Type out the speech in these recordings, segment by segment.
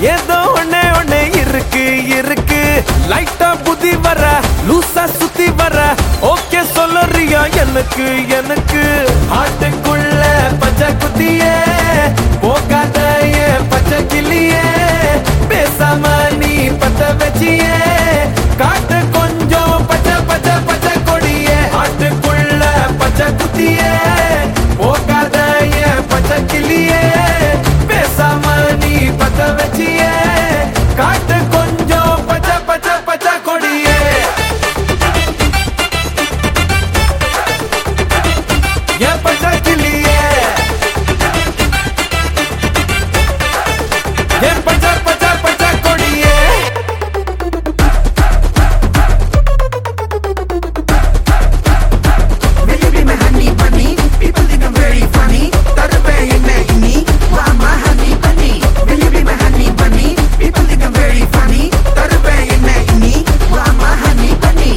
ஏதோ ஒண்ணே ஒண்ணே இருக்கு இருக்கு லைட்டா புதி வர லூசா சுத்தி வர ஓகே சொல்லுறியா எனக்கு எனக்கு ஆட்டுக்குள்ள பச்சை குத்தியே போகாத பச்சை கிளியே பேசாம நீ பத்த வச்சியே காட்டு கொஞ்சம் பச்சை பச்சை பச்சை கொடியே ஆட்டுக்குள்ள பச்சை குத்தியே போகாத பச்சை கிளியே பேசாம நீ பத்த வச்சியே காட்டு கொஞ்சம் பச்சை பச்சை பச்சை கொடியே என் பச்சை கிளியே என் பச்சை பச்சை பச்சை கொடியே Will you be my honey bunny? People think I'm very funny. Tarve inna inni, wa my honey bunny. Will you be my honey bunny? People think I'm very funny. Tarve inna inni, wa my honey bunny.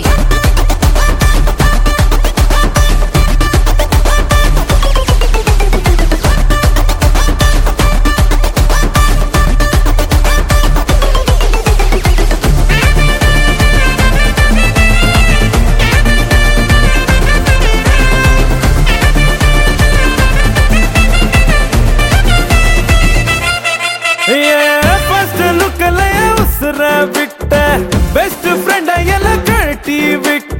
First லுக்ல உசுர விட்ட best ஃப்ரெண்ட எல்லாம் கழட்டி விட்ட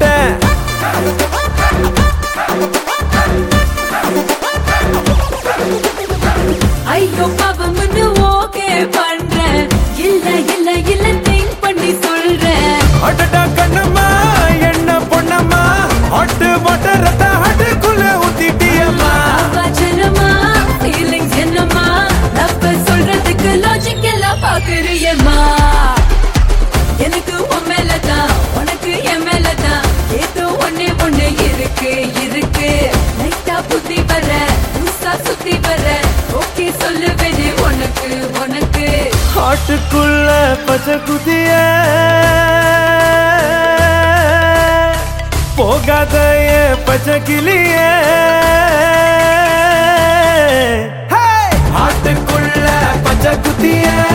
ஐயோ பாவம்னு okay பண்றேன் இல்ல இல்ல இல்ல திங்க் பண்ணி சொல்றேன் அடடா கண்ணம்மா என்ன பொண்ணம்மா ஹாட் வாட்டர் ஹாட்டுக்குள்ள ஊத்திட்டியம்மா அவச்சனமா ஃபீலிங்ஸ் என்னமா லவ் சொல்றதுக்கு லாஜிக் எல்லாம் பாக்குறியம்மா எனக்கு உன் மேலதான் உனக்கு என் மேலதான் ஏதோ ஒண்ணே ஒண்ணு இருக்கு இருக்கு லைட்டா புத்தி வர லூசா சுத்தி வர ஓகே சொல்லுவேனே உனக்கு உனக்கு ஹாட்டுக்குள்ள பச்சை குதிய போகாத பச்சை கிளியே ஹாட்டுக்குள்ள பச்சை குதிய